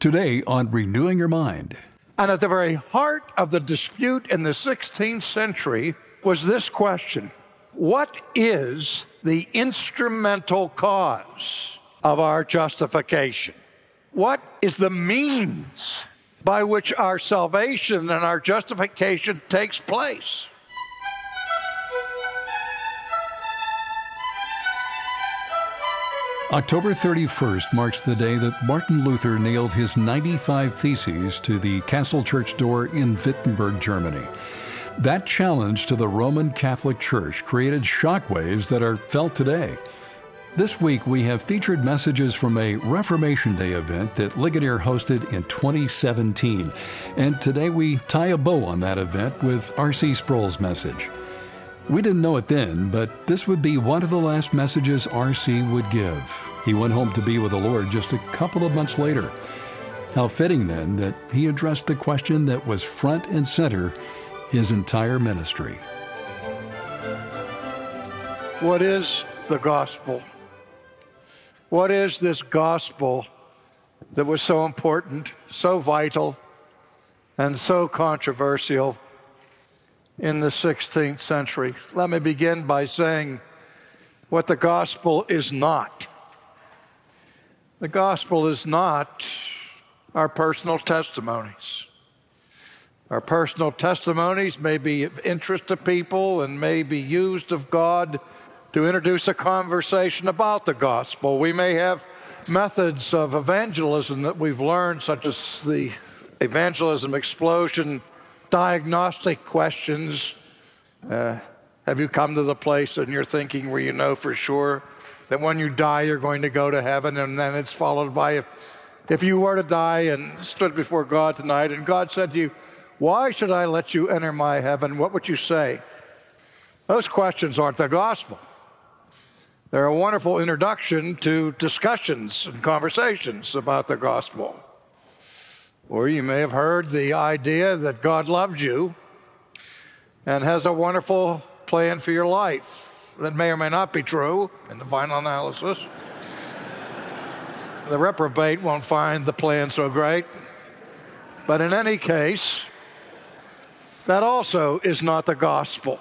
Today on Renewing Your Mind. And at the very heart of the dispute in the 16th century was this question: what is the instrumental cause of our justification? What is the means by which our salvation and our justification takes place? October 31st marks the day that Martin Luther nailed his 95 Theses to the Castle Church door in Wittenberg, Germany. That challenge to the Roman Catholic Church created shockwaves that are felt today. This week, we have featured messages from a Reformation Day event that Ligonier hosted in 2017. And today we tie a bow on that event with R.C. Sproul's message. We didn't know it then, but this would be one of the last messages R.C. would give. He went home to be with the Lord just a couple of months later. How fitting, then, that he addressed the question that was front and center his entire ministry. What is the gospel? What is this gospel that was so important, so vital, and so controversial in the 16th century? Let me begin by saying what the gospel is not. The gospel is not our personal testimonies. Our personal testimonies may be of interest to people and may be used of God to introduce a conversation about the gospel. We may have methods of evangelism that we've learned, such as the evangelism explosion, diagnostic questions. Have you come to the place in your thinking where you know for sure that when you die you're going to go to heaven? And then it's followed by, if you were to die and stood before God tonight and God said to you, "Why should I let you enter my heaven?" what would you say? Those questions aren't the gospel. They're a wonderful introduction to discussions and conversations about the gospel. Or you may have heard the idea that God loves you and has a wonderful plan for your life. That may or may not be true in the final analysis. The reprobate won't find the plan so great. But in any case, that also is not the gospel.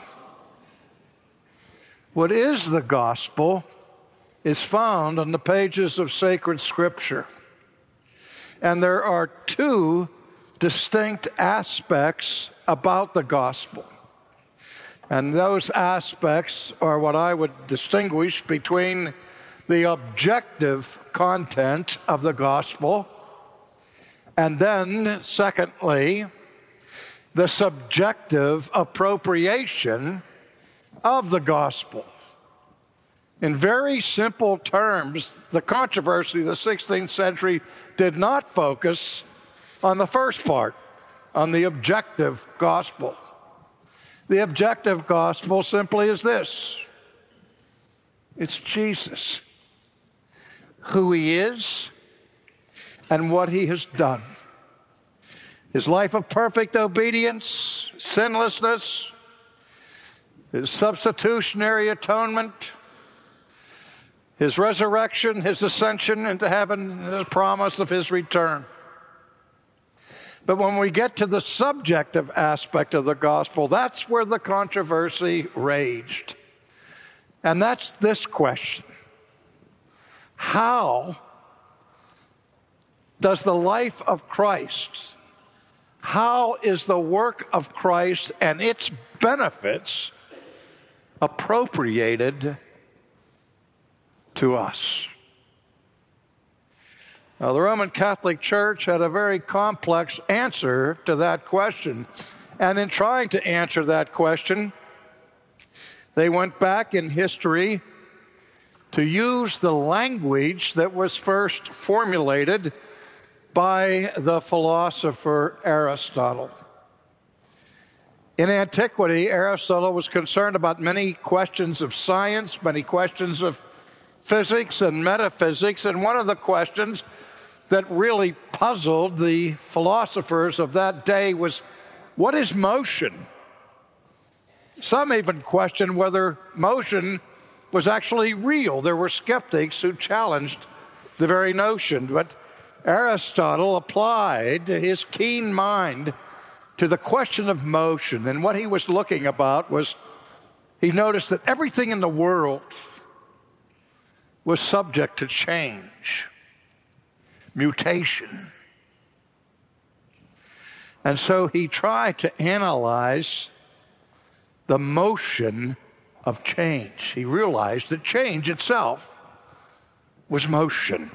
What is the gospel is found on the pages of sacred Scripture. And there are two distinct aspects about the gospel. And those aspects are what I would distinguish between the objective content of the gospel and then, secondly, the subjective appropriation of the gospel. In very simple terms, the controversy of the 16th century did not focus on the first part, on the objective gospel. The objective gospel simply is this: it's Jesus, who he is and what he has done. His life of perfect obedience, sinlessness, his substitutionary atonement, his resurrection, his ascension into heaven, and his promise of his return. But when we get to the subjective aspect of the gospel, that's where the controversy raged. And that's this question: how does the life of Christ, how is the work of Christ and its benefits appropriated to us? Now, the Roman Catholic Church had a very complex answer to that question. And in trying to answer that question, they went back in history to use the language that was first formulated by the philosopher Aristotle. In antiquity, Aristotle was concerned about many questions of science, many questions of physics and metaphysics, and one of the questions that really puzzled the philosophers of that day was, what is motion? Some even questioned whether motion was actually real. There were skeptics who challenged the very notion, but Aristotle applied his keen mind to the question of motion. And what he was looking about was, he noticed that everything in the world was subject to change, mutation. And so he tried to analyze the motion of change. He realized that change itself was motion.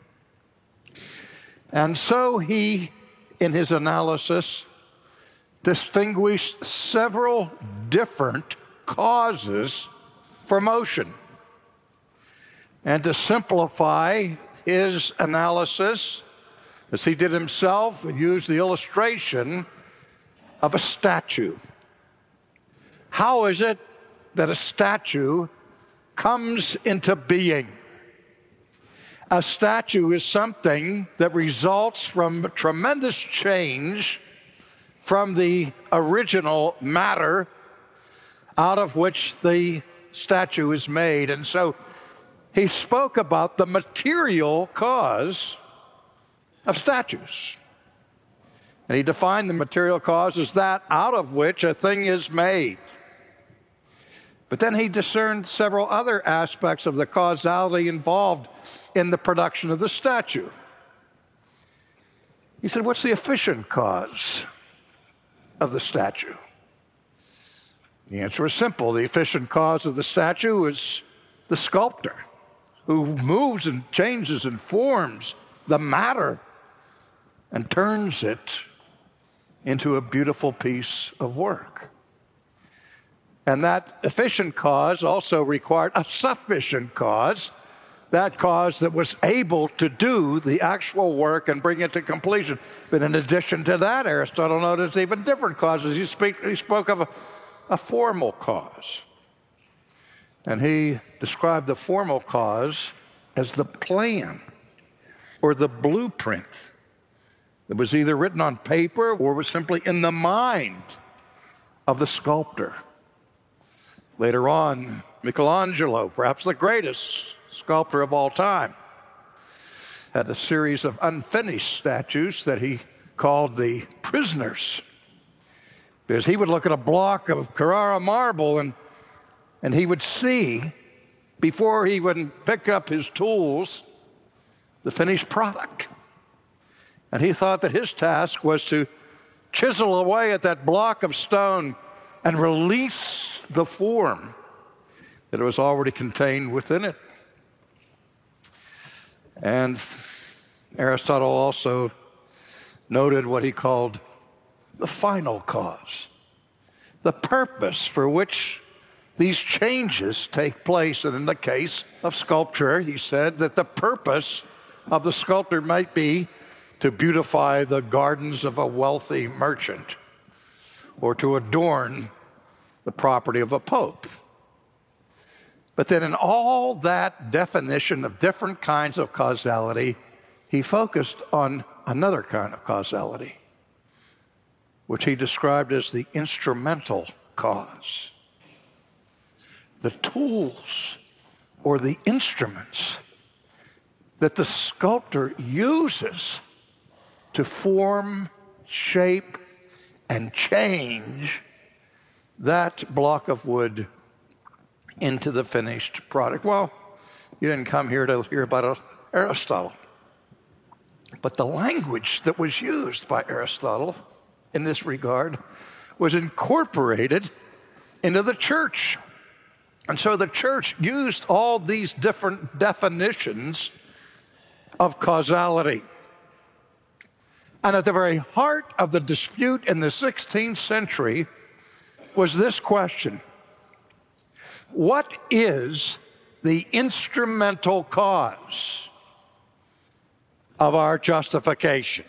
And so he, in his analysis, distinguished several different causes for motion. And to simplify his analysis, as he did himself, he used the illustration of a statue. How is it that a statue comes into being? A statue is something that results from tremendous change from the original matter out of which the statue is made. And so he spoke about the material cause of statues. And he defined the material cause as that out of which a thing is made. But then he discerned several other aspects of the causality involved in the production of the statue. He said, what's the efficient cause of the statue? The answer is simple. The efficient cause of the statue is the sculptor, who moves and changes and forms the matter and turns it into a beautiful piece of work. And that efficient cause also required a sufficient cause, that cause that was able to do the actual work and bring it to completion. But in addition to that, Aristotle noticed even different causes. He spoke of a formal cause. And he described the formal cause as the plan or the blueprint that was either written on paper or was simply in the mind of the sculptor. Later on, Michelangelo, perhaps the greatest sculptor of all time, had a series of unfinished statues that he called the prisoners, because he would look at a block of Carrara marble and he would see, before he would pick up his tools, the finished product. And he thought that his task was to chisel away at that block of stone and release the form that was already contained within it. And Aristotle also noted what he called the final cause, the purpose for which these changes take place. And in the case of sculpture, he said that the purpose of the sculptor might be to beautify the gardens of a wealthy merchant or to adorn the property of a pope. But then in all that definition of different kinds of causality, he focused on another kind of causality, which he described as the instrumental cause. The tools or the instruments that the sculptor uses to form, shape, and change that block of wood into the finished product. Well, you didn't come here to hear about Aristotle, but the language that was used by Aristotle in this regard was incorporated into the church. And so the church used all these different definitions of causality. And at the very heart of the dispute in the 16th century was this question: what is the instrumental cause of our justification?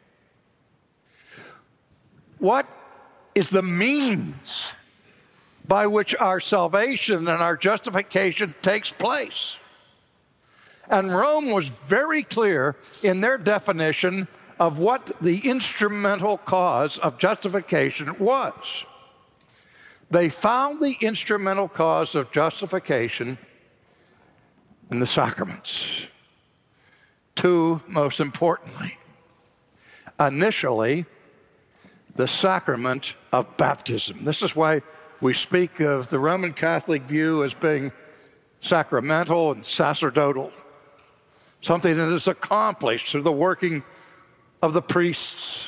What is the means by which our salvation and our justification takes place? And Rome was very clear in their definition of what the instrumental cause of justification was. They found the instrumental cause of justification in the sacraments. two most importantly. Initially, the sacrament of baptism. This is why we speak of the Roman Catholic view as being sacramental and sacerdotal, something that is accomplished through the working of the priests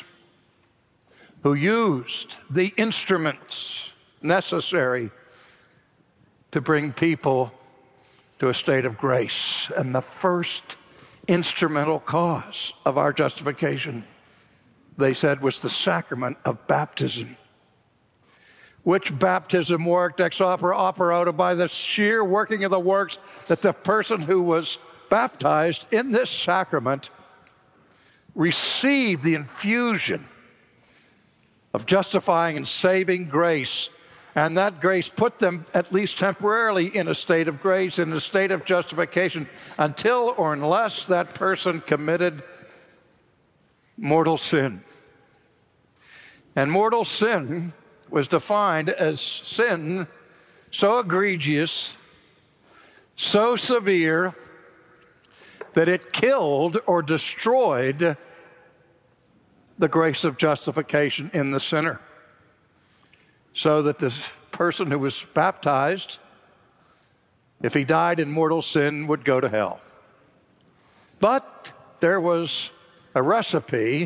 who used the instruments necessary to bring people to a state of grace. And the first instrumental cause of our justification, they said, was the sacrament of baptism, which baptism worked ex opera by the sheer working of the works that the person who was baptized in this sacrament received the infusion of justifying and saving grace. And that grace put them, at least temporarily, in a state of grace, in a state of justification, until or unless that person committed mortal sin. And mortal sin was defined as sin so egregious, so severe, that it killed or destroyed the grace of justification in the sinner. So that the person who was baptized, if he died in mortal sin, would go to hell. But there was a recipe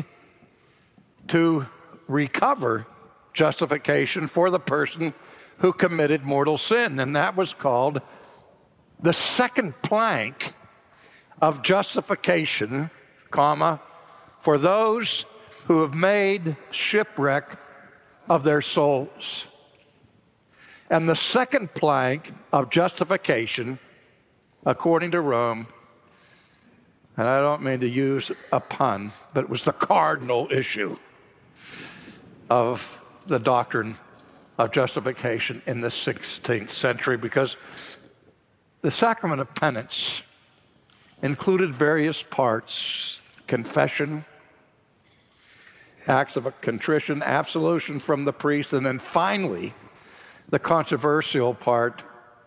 to recover justification for the person who committed mortal sin, and that was called the second plank of justification, for those who have made shipwreck of their souls. And the second plank of justification, according to Rome, and I don't mean to use a pun, but it was the cardinal issue of the doctrine of justification in the 16th century, because the sacrament of penance included various parts: confession, acts of contrition, absolution from the priest, and then finally, the controversial part,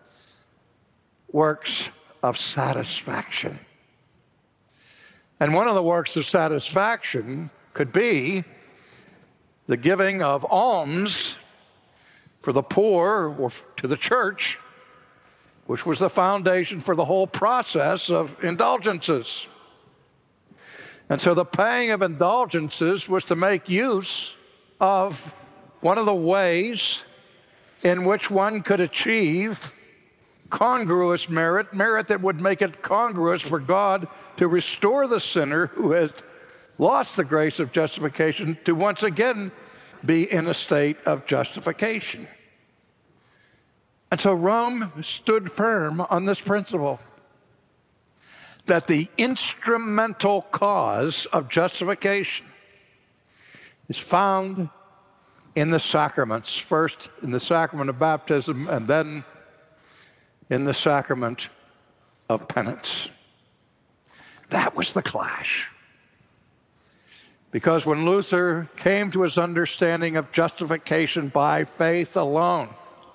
works of satisfaction. And one of the works of satisfaction could be the giving of alms for the poor or to the church, which was the foundation for the whole process of indulgences. And so the paying of indulgences was to make use of one of the ways in which one could achieve congruous merit that would make it congruous for God to restore the sinner who has lost the grace of justification to once again be in a state of justification. And so Rome stood firm on this principle, that the instrumental cause of justification is found in the sacraments, first in the sacrament of baptism and then in the sacrament of penance. That was the clash. Because when Luther came to his understanding of justification by faith alone,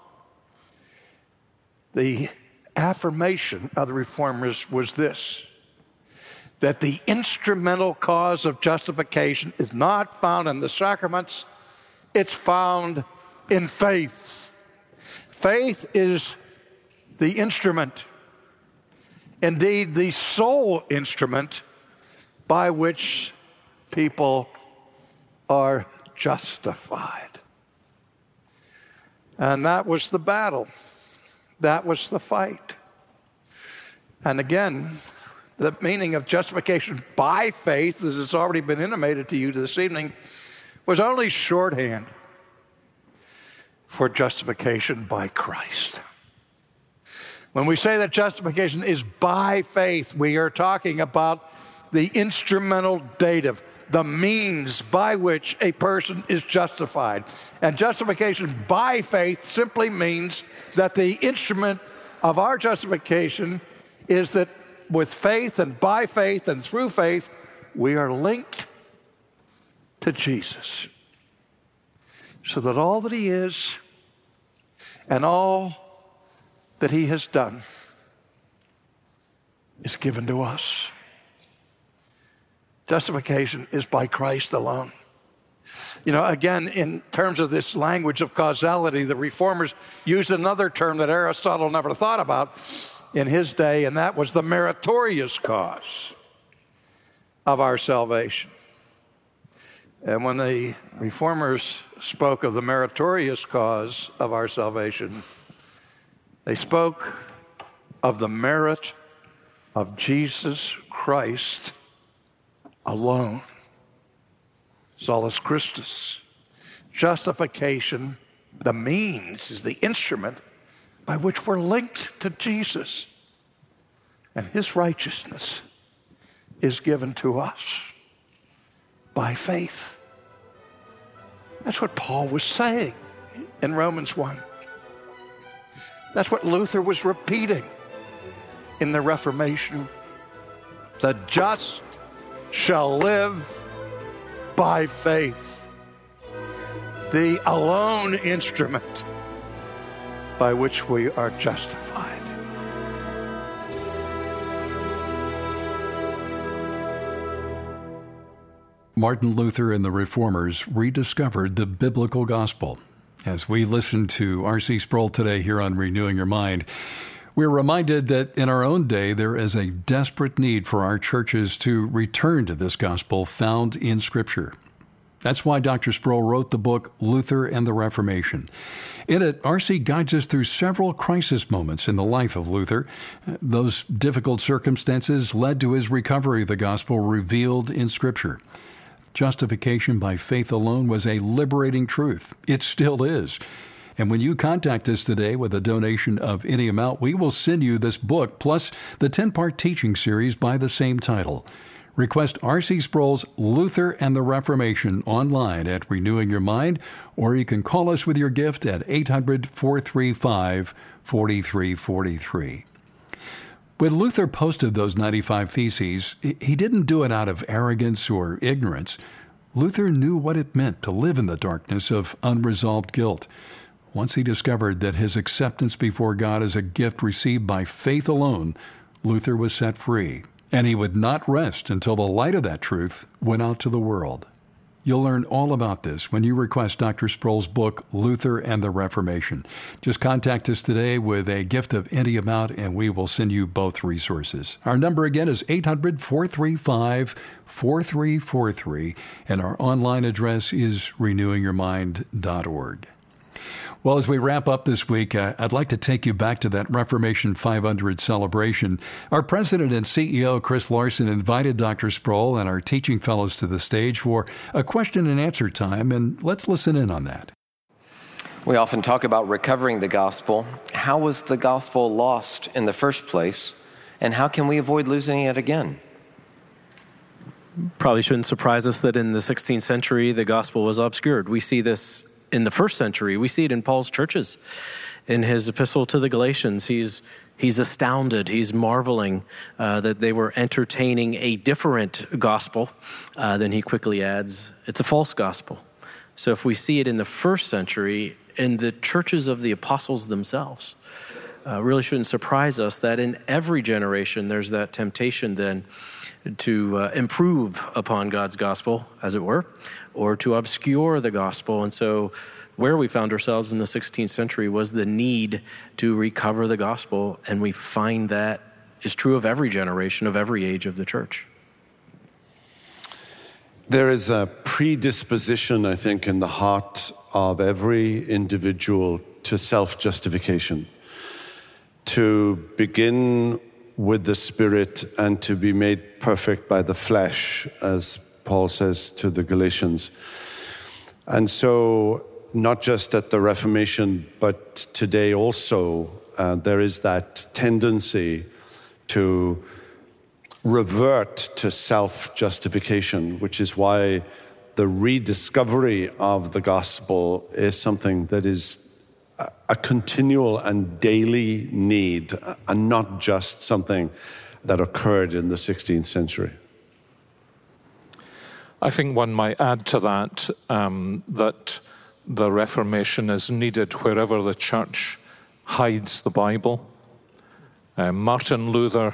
the affirmation of the Reformers was this: that the instrumental cause of justification is not found in the sacraments, it's found in faith. Faith is the instrument, indeed the sole instrument, by which people are justified. And that was the battle. That was the fight. And again, the meaning of justification by faith, as it's already been intimated to you this evening, was only shorthand for justification by Christ. When we say that justification is by faith, we are talking about the instrumental dative, the means by which a person is justified. And justification by faith simply means that the instrument of our justification is that with faith and by faith and through faith, we are linked to Jesus, so that all that he is and all that he has done is given to us. Justification is by Christ alone. You know, again, in terms of this language of causality, the Reformers used another term that Aristotle never thought about in his day, and that was the meritorious cause of our salvation. And when the Reformers spoke of the meritorious cause of our salvation, they spoke of the merit of Jesus Christ alone. Solus Christus. Justification, the means, is the instrument by which we're linked to Jesus. And his righteousness is given to us by faith. That's what Paul was saying in Romans 1. That's what Luther was repeating in the Reformation. The just shall live by faith. The alone instrument by which we are justified. Martin Luther and the Reformers rediscovered the biblical gospel. As we listen to R.C. Sproul today here on Renewing Your Mind, we're reminded that in our own day there is a desperate need for our churches to return to this gospel found in Scripture. That's why Dr. Sproul wrote the book Luther and the Reformation. In it, R.C. guides us through several crisis moments in the life of Luther. Those difficult circumstances led to his recovery of the gospel revealed in Scripture. Justification by faith alone was a liberating truth. It still is. And when you contact us today with a donation of any amount, we will send you this book, plus the 10-part teaching series by the same title. Request R.C. Sproul's Luther and the Reformation online at Renewing Your Mind, or you can call us with your gift at 800-435-4343. When Luther posted those 95 Theses, he didn't do it out of arrogance or ignorance. Luther knew what it meant to live in the darkness of unresolved guilt. Once he discovered that his acceptance before God is a gift received by faith alone, Luther was set free, and he would not rest until the light of that truth went out to the world. You'll learn all about this when you request Dr. Sproul's book, Luther and the Reformation. Just contact us today with a gift of any amount, and we will send you both resources. Our number again is 800-435-4343, and our online address is renewingyourmind.org. Well, as we wrap up this week, I'd like to take you back to that Reformation 500 celebration. Our president and CEO, Chris Larson, invited Dr. Sproul and our teaching fellows to the stage for a question and answer time, and let's listen in on that. We often talk about recovering the gospel. How was the gospel lost in the first place, and how can we avoid losing it again? Probably shouldn't surprise us that in the 16th century, the gospel was obscured. We see this in the first century. We see it in Paul's churches. In his epistle to the Galatians, he's astounded, he's marveling that they were entertaining a different gospel. Then he quickly adds, it's a false gospel. So if we see it in the first century, in the churches of the apostles themselves, really shouldn't surprise us that in every generation there's that temptation then to improve upon God's gospel, as it were, or to obscure the gospel. And so where we found ourselves in the 16th century was the need to recover the gospel, and we find that is true of every generation, of every age of the church. There is a predisposition, I think, in the heart of every individual to self-justification, to begin with the Spirit and to be made perfect by the flesh, as Paul says to the Galatians. And so, not just at the Reformation, but today also, there is that tendency to revert to self-justification, which is why the rediscovery of the gospel is something that is a continual and daily need, and not just something that occurred in the 16th century. I think one might add to that that the Reformation is needed wherever the church hides the Bible. Martin Luther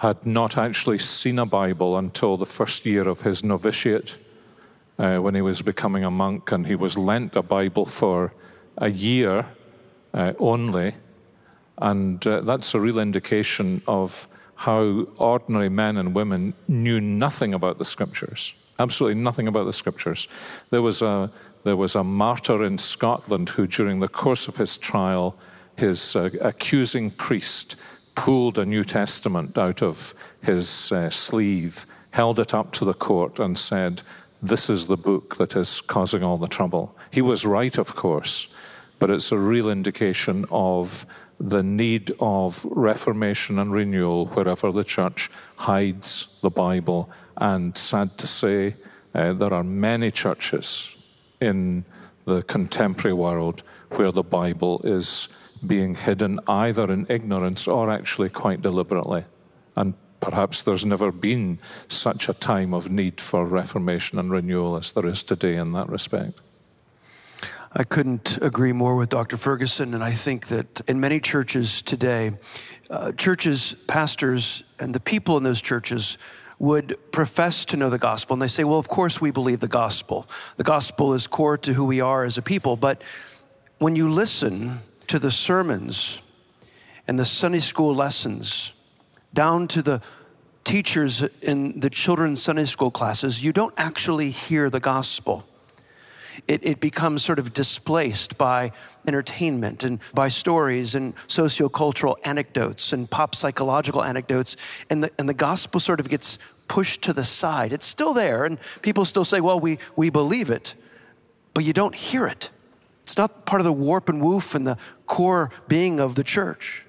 had not actually seen a Bible until the first year of his novitiate, when he was becoming a monk, and he was lent a Bible for a year only. And that's a real indication of how ordinary men and women knew nothing about the Scriptures, absolutely nothing about the Scriptures. There was a martyr in Scotland who, during the course of his trial, his accusing priest pulled a New Testament out of his sleeve, held it up to the court and said, "This is the book that is causing all the trouble." He was right, of course, but it's a real indication of the need of reformation and renewal wherever the church hides the Bible. And sad to say, there are many churches in the contemporary world where the Bible is being hidden either in ignorance or actually quite deliberately. And perhaps there's never been such a time of need for reformation and renewal as there is today in that respect. I couldn't agree more with Dr. Ferguson, and I think that in many churches today, churches, pastors, and the people in those churches would profess to know the gospel, and they say, well, of course we believe the gospel. The gospel is core to who we are as a people, but when you listen to the sermons and the Sunday school lessons, down to the teachers in the children's Sunday school classes, you don't actually hear the gospel. It becomes sort of displaced by entertainment and by stories and sociocultural anecdotes and pop psychological anecdotes, and the gospel sort of gets pushed to the side. It's still there, and people still say, well, we believe it, but you don't hear it. It's not part of the warp and woof and the core being of the church.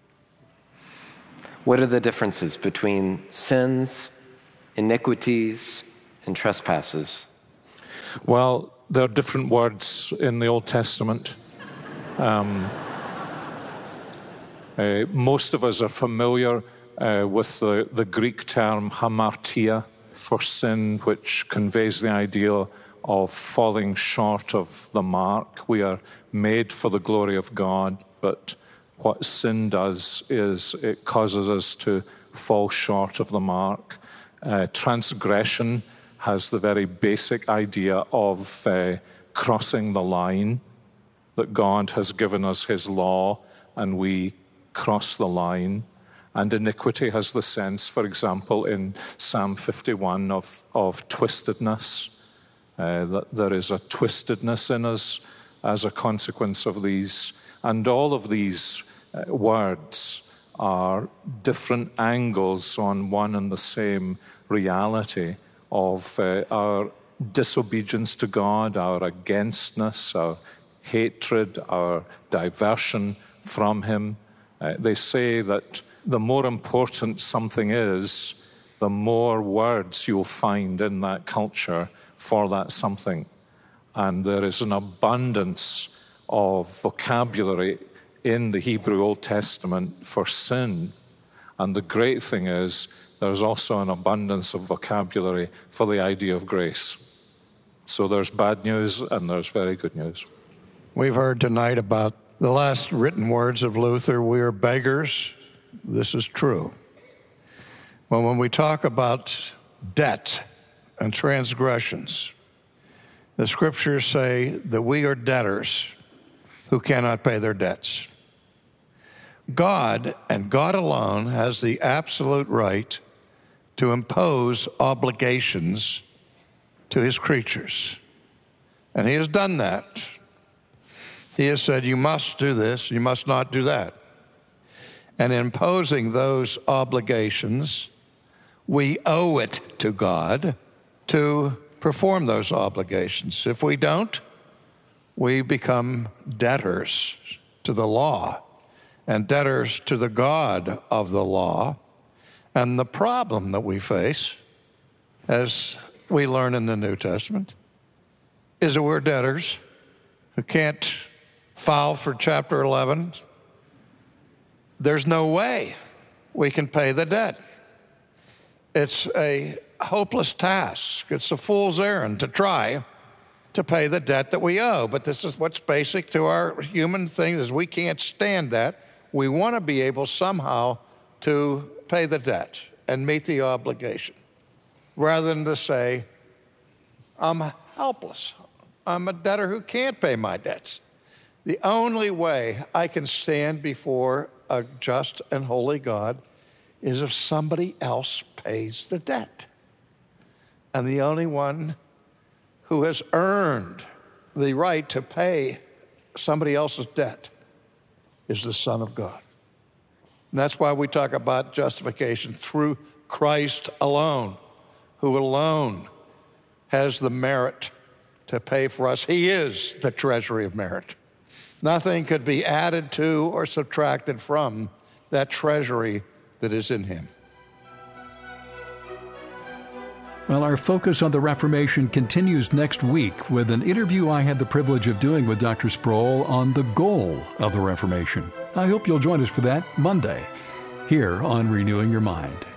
What are the differences between sins, iniquities, and trespasses? Well, there are different words in the Old Testament. Most of us are familiar with the Greek term hamartia for sin, which conveys the idea of falling short of the mark. We are made for the glory of God, but what sin does is it causes us to fall short of the mark. Transgression has the very basic idea of crossing the line, that God has given us his law and we cross the line. And iniquity has the sense, for example, in Psalm 51 of twistedness, that there is a twistedness in us as a consequence of these. And all of these words are different angles on one and the same reality of our disobedience to God, our againstness, our hatred, our diversion from him. They say that the more important something is, the more words you'll find in that culture for that something. And there is an abundance of vocabulary in the Hebrew Old Testament for sin. And the great thing is, there's also an abundance of vocabulary for the idea of grace. So there's bad news and there's very good news. We've heard tonight about the last written words of Luther, we are beggars. This is true. Well, when we talk about debt and transgressions, the scriptures say that we are debtors who cannot pay their debts. God, and God alone, has the absolute right to impose obligations to his creatures. And he has done that. He has said, you must do this, you must not do that. And imposing those obligations, we owe it to God to perform those obligations. If we don't, we become debtors to the law and debtors to the God of the law. And the problem that we face, as we learn in the New Testament, is that we're debtors who can't file for chapter 11. There's no way we can pay the debt. It's a hopeless task. It's a fool's errand to try to pay the debt that we owe. But this is what's basic to our human thing, is we can't stand that. We want to be able somehow to pay the debt and meet the obligation, rather than to say, I'm helpless. I'm a debtor who can't pay my debts. The only way I can stand before a just and holy God is if somebody else pays the debt. And the only one who has earned the right to pay somebody else's debt is the Son of God. And that's why we talk about justification through Christ alone, who alone has the merit to pay for us. He is the treasury of merit. Nothing could be added to or subtracted from that treasury that is in him. Well, our focus on the Reformation continues next week with an interview I had the privilege of doing with Dr. Sproul on the goal of the Reformation. I hope you'll join us for that Monday here on Renewing Your Mind.